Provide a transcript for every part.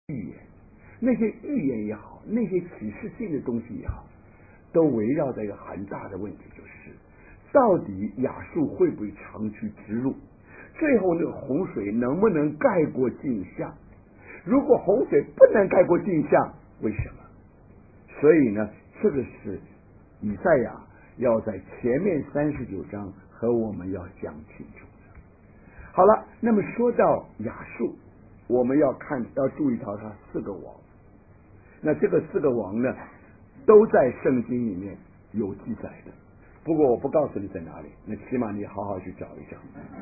预言，那些预言也好，那些启示性的东西也好，都围绕在一个很大的问题，就是到底亚述会不会长驱直入？最后那个洪水能不能盖过镜像？如果洪水不能盖过镜像，为什么？所以呢，这个是以赛亚要在前面39章和我们要讲清楚的。好了，那么说到亚述，我们要注意到它4个王。那这个4个王呢，都在圣经里面有记载的，不过我不告诉你在哪里，那起码你好好去找一找。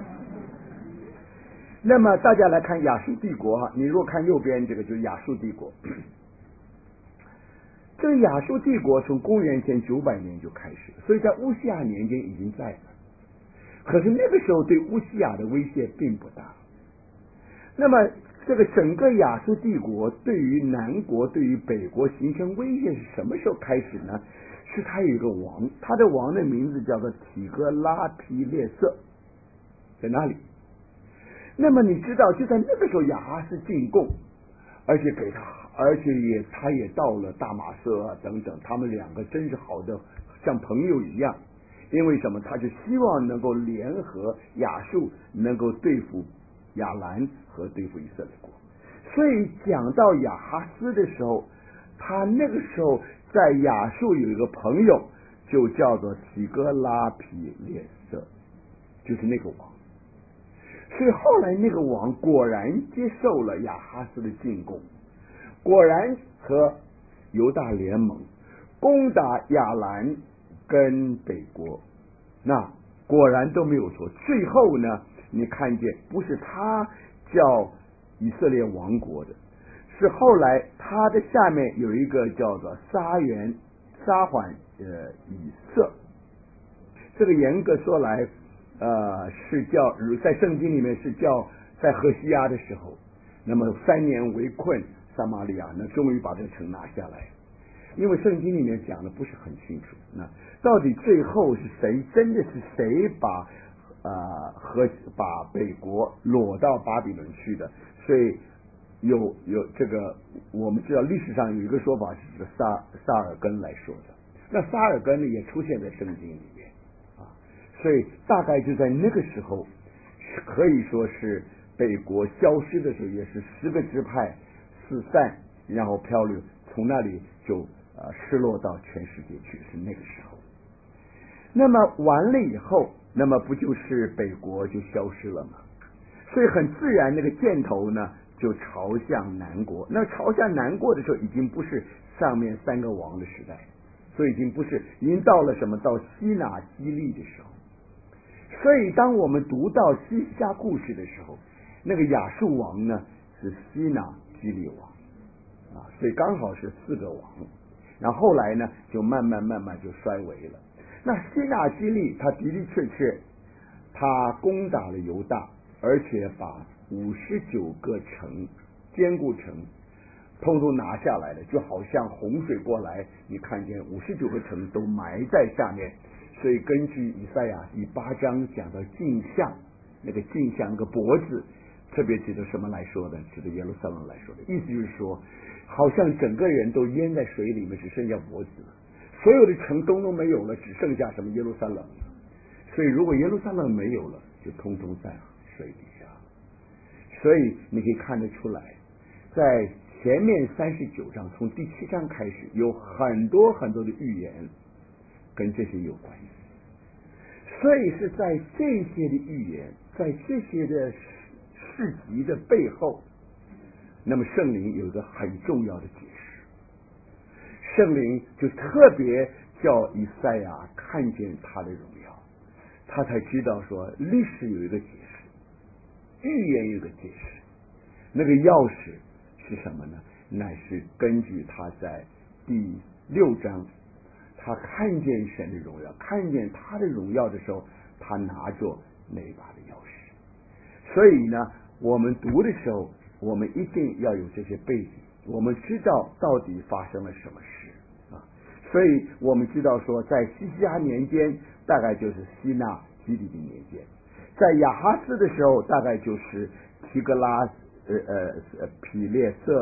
那么大家来看亚述帝国哈，你如果看右边这个就是亚述帝国。这个亚述帝国从公元前900年就开始，所以在乌西亚年间已经在了。可是那个时候对乌西亚的威胁并不大。那么这个整个亚述帝国对于南国对于北国形成威胁是什么时候开始呢？是他有一个王，他的王的名字叫做提格拉皮列色，在哪里？那么你知道就在那个时候亚哈斯进贡，而且他也到了大马色啊等等，他们两个真是好的像朋友一样。因为什么？他就希望能够联合亚述，能够对付亚兰和对付以色列国。所以讲到亚哈斯的时候，他那个时候在亚述有一个朋友，就叫做提格拉皮列色，就是那个王。所以后来那个王果然接受了亚哈斯的进贡，果然和犹大联盟攻打亚兰跟北国，那果然都没有错。最后呢，你看见不是他叫以色列王国的，是后来他的下面有一个叫做撒缓以色。这个严格说来是叫在圣经里面是叫在何西阿的时候，那么3年围困撒玛利亚，那终于把这个城拿下来。因为圣经里面讲的不是很清楚，那到底最后是谁，真的是谁把北国掳到巴比伦去的？所以有这个我们知道历史上有一个说法是这个撒尔根来说的，那撒尔根呢也出现在圣经里面啊，所以大概就在那个时候，可以说是北国消失的时候，也是10个支派四散，然后漂流，从那里就失落到全世界去，是那个时候。那么完了以后，那么不就是北国就消失了吗？所以很自然，那个箭头呢就朝向南国。那朝向南国的时候，已经不是上面3个王的时代，所以已经到了什么？到西拿基利的时候。所以当我们读到西西家故事的时候，那个亚述王呢是西拿基利王所以刚好是4个王。然后后来呢就慢慢就衰微了。那西拿基利他的确他攻打了犹大，而且把59个城坚固城通通拿下来了，就好像洪水过来，你看见59个城都埋在下面。所以根据以赛亚第8章讲到镜像，那个镜像那个脖子特别指的什么来说的？指的耶路撒冷来说的，意思就是说好像整个人都淹在水里面，只剩下脖子了，所有的城都没有了，只剩下什么耶路撒冷了。所以如果耶路撒冷没有了，就通通在水底下。所以你可以看得出来，在前面39章从第7章开始，有很多的预言跟这些有关系。所以是在这些的预言，在这些的事迹的背后，那么圣灵有一个很重要的解释。圣灵就特别叫以赛亚看见他的荣耀，他才知道说历史有一个解释，预言有一个解释。那个钥匙是什么呢？乃是根据他在第6章，他看见神的荣耀，看见他的荣耀的时候，他拿着那把的钥匙。所以呢，我们读的时候，我们一定要有这些背景，我们知道到底发生了什么事啊。所以我们知道说，在西西家年间，大概就是西拿基利的年间；在亚哈斯的时候，大概就是提格拉皮列色，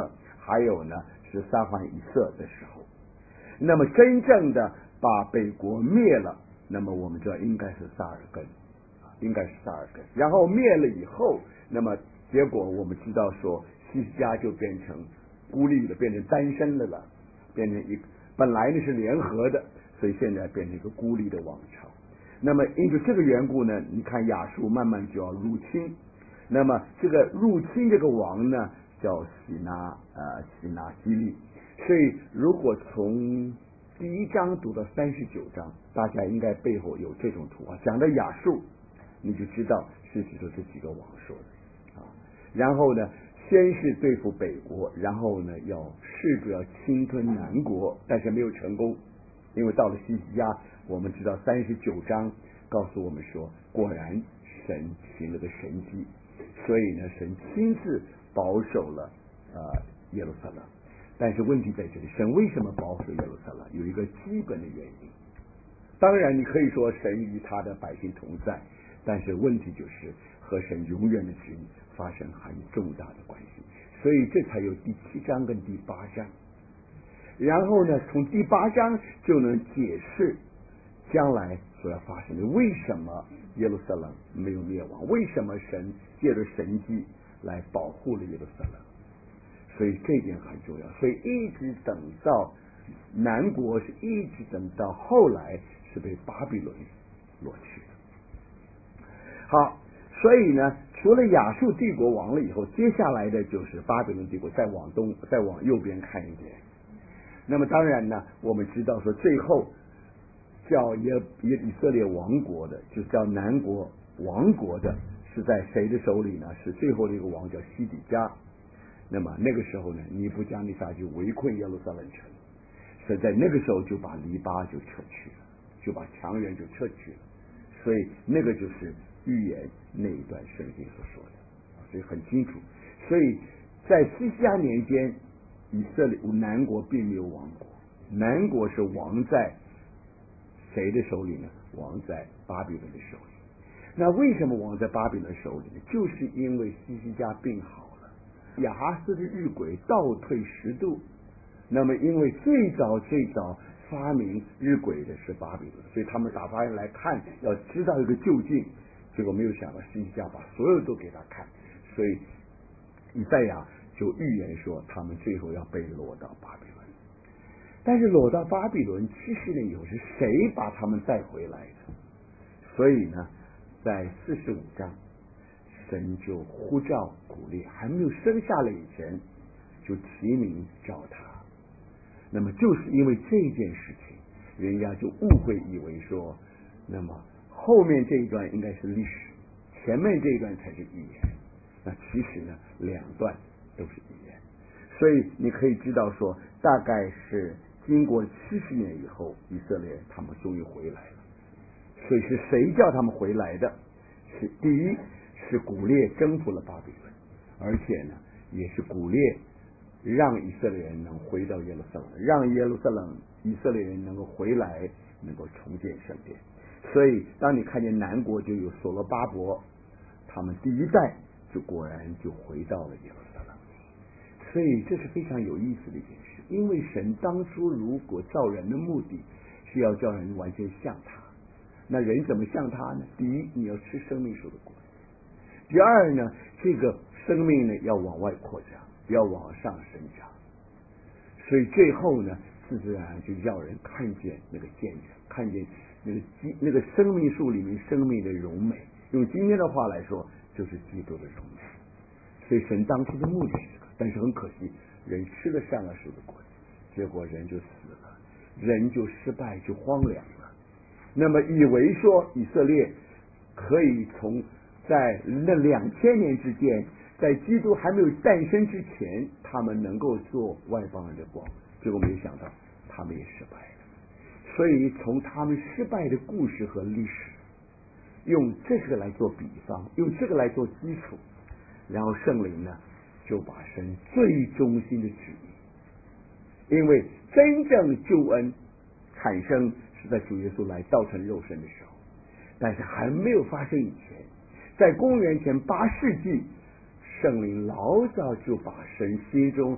还有呢是撒欢以色的时候。那么真正的把北国灭了，那么我们知道应该是撒尔根，然后灭了以后，那么结果我们知道说西西家就变成孤立的，变成单身的了，变成本来呢是联合的，所以现在变成一个孤立的王朝。那么因此这个缘故呢，你看亚述慢慢就要入侵，那么这个入侵这个王呢叫喜拿基利。所以如果从第1章读到39章，大家应该背后有这种图画，讲到亚述你就知道是指着这几个王说的啊。然后呢先是对付北国，然后呢试着要侵吞南国，但是没有成功，因为到了西西家，我们知道39章告诉我们说，果然神行了个神迹，所以呢神亲自保守了耶路撒冷。但是问题在这里，神为什么保守耶路撒冷？有一个基本的原因。当然你可以说神与他的百姓同在，但是问题就是和神永远的旨意发生很重大的关系，所以这才有第7章跟第8章。然后呢从第8章就能解释将来所要发生的，为什么耶路撒冷没有灭亡，为什么神借着神迹来保护了耶路撒冷。所以这一点很重要，所以一直等到南国，是一直等到后来是被巴比伦掳去的。好，所以呢除了亚述帝国亡了以后，接下来的就是巴比伦帝国，再往东再往右边看一点。那么当然呢我们知道说最后叫以色列王国的，就叫南国王国的是在谁的手里呢？是最后的一个王叫西底家。那么那个时候呢尼布加尼撒就围困耶路撒冷城，所以在那个时候就把篱笆就撤去了，就把墙垣就撤去了。所以那个就是预言那一段圣经所说的，所以很清楚。所以在西西家年间，以色列南国并没有亡国，南国是亡在谁的手里呢？亡在巴比伦的手里。那为什么亡在巴比伦手里呢？就是因为西西家病好了，亚哈斯的日晷倒退10度。那么因为最早发明日晷的是巴比伦，所以他们打发人来看，要知道一个究竟，结果没有想到西西家把所有都给他看，所以以赛亚就预言说他们最后要被掳到巴比伦。但是掳到巴比伦70年以后，是谁把他们带回来的？所以呢在45章神就呼召古列，还没有生下来以前就提名召他。那么就是因为这件事情，人家就误会以为说，那么后面这一段应该是历史，前面这一段才是预言。那其实呢两段都是预言。所以你可以知道说，大概是经过70年以后，以色列他们终于回来了。所以是谁叫他们回来的？是第一是古列征服了巴比伦，而且呢也是古列让以色列人能回到耶路撒冷，让以色列人能够回来，能够重建圣殿。所以当你看见南国就有所罗巴伯，他们第一代就果然就回到了耶路撒冷。所以这是非常有意思的一件事，因为神当初如果造人的目的是要叫人完全像他，那人怎么像他呢？第一，你要吃生命树的果子；第二呢，这个生命呢要往外扩张，要往上生长。所以最后呢，自自然然就要人看见那个见证，看见那个生命树里面生命的荣美。用今天的话来说，就是基督的荣美。所以神当初的目的是这个，但是很可惜，人吃了善恶树的果子，结果人就死了，人就失败，就荒凉了。那么以为说以色列可以在那2000年之间，在基督还没有诞生之前，他们能够做外邦人的光，结果没有想到他们也失败了。所以从他们失败的故事和历史，用这个来做比方，用这个来做基础，然后圣灵呢就把神最中心的旨意，因为真正救恩产生是在主耶稣来道成肉身的时候，但是还没有发生以前，在公元前8世纪，圣灵老早就把神心中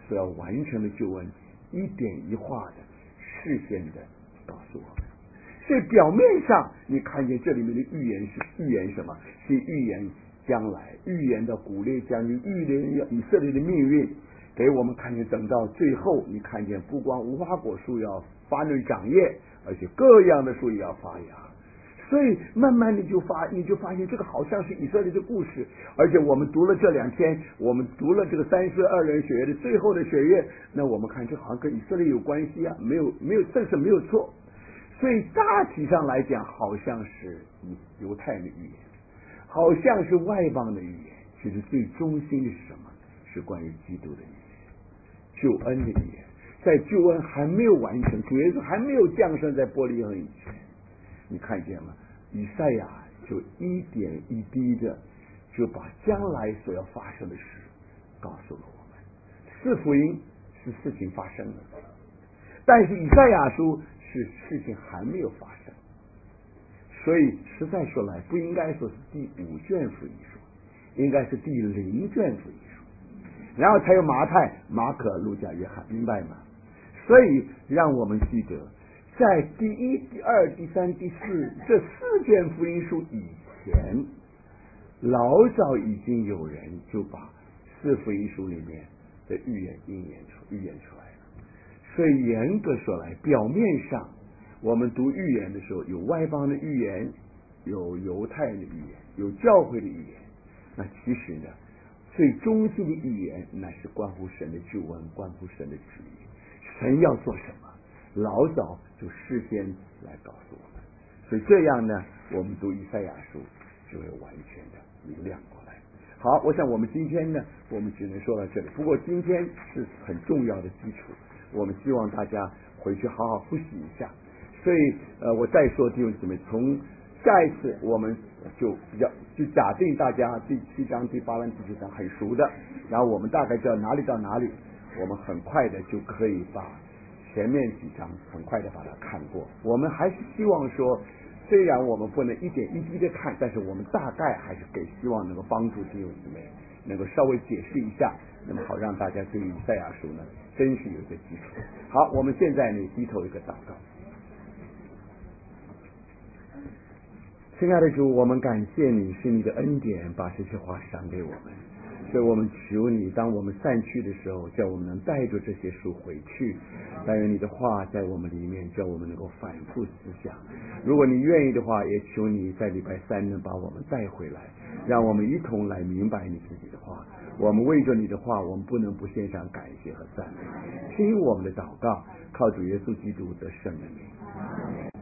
所要完成的救恩，一点一画的事先的告诉我们。所以表面上你看见这里面的预言是预言什么？是预言将来，预言的古列将军，预言以色列的命运，给我们看见。等到最后，你看见不光无花果树要发嫩长叶，而且各样的树也要发芽。所以慢慢你就发现这个好像是以色列的故事。而且我们读了这2天，我们读了这个32人血月的最后的血月，那我们看这好像跟以色列有关系啊，没有，这是没有错。所以大体上来讲，好像是犹太人的预言，好像是外邦的预言。其实最中心的是什么？是关于基督的预言，救恩的预言。在救恩还没有完成，主耶稣还没有降生在伯利恒以前，你看见吗？以赛亚就一点一滴的就把将来所要发生的事告诉了我们。4福音是事情发生了，但是以赛亚书是事情还没有发生。所以实在说来，不应该说是第5卷福音书，应该是第0卷福音书，然后才有马太、马可、路加、约翰，明白吗？所以让我们记得，在第1、第2、第3、第4这4卷福音书以前，老早已经有人就把4福音书里面的预言出来了。所以严格说来，表面上我们读预言的时候，有外邦的预言，有犹太人的预言，有教会的预言。那其实呢，最中心的预言乃是关乎神的救恩，关乎神的旨意。神要做什么，老早就事先来告诉我们。所以这样呢，我们读以赛亚书就会完全的明亮过来。好，我想我们今天呢，我们只能说到这里。不过今天是很重要的基础，我们希望大家回去好好复习一下。所以我再说弟兄姊妹，从下一次我们就假定大家第7章、第8章、第9章很熟的，然后我们大概知道哪里到哪里，我们很快的就可以把前面几章很快的把它看过。我们还是希望说，虽然我们不能一点一滴的看，但是我们大概还是希望能够帮助弟兄姊妹能够稍微解释一下，那么好让大家对以赛亚书呢真是有一个基础。好，我们现在呢低头一个祷告。亲爱的主，我们感谢你，是你的恩典把这些话赏给我们，所以我们求你，当我们散去的时候，叫我们能带着这些书回去。但愿你的话在我们里面，叫我们能够反复思想。如果你愿意的话，也求你在礼拜3能把我们带回来，让我们一同来明白你自己的话。我们为着你的话，我们不能不献上感谢和赞美。听我们的祷告，靠主耶稣基督的圣名。